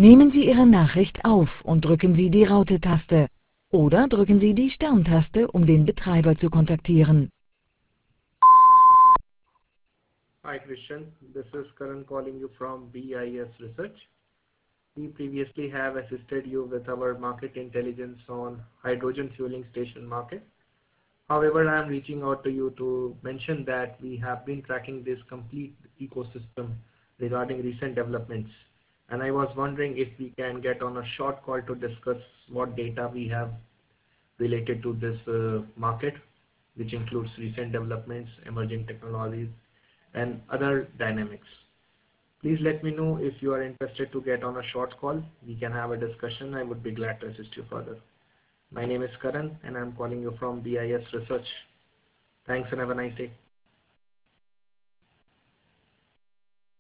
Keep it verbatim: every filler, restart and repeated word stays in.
Nehmen Sie Ihre Nachricht auf und drücken Sie die Raute-Taste. Oder drücken Sie die Stern-Taste, um den Betreiber zu kontaktieren. Hi Christian, this is Karan calling you from B I S Research. We previously have assisted you with our market intelligence on hydrogen fueling station market. However, I am reaching out to you to mention that we have been tracking this complete ecosystem regarding recent developments. And I was wondering if we can get on a short call to discuss what data we have related to this uh, market, which includes recent developments, emerging technologies, and other dynamics. Please let me know if you are interested to get on a short call. We can have a discussion. I would be glad to assist you further. My name is Karan and I'm calling you from B I S Research. Thanks and have a nice day.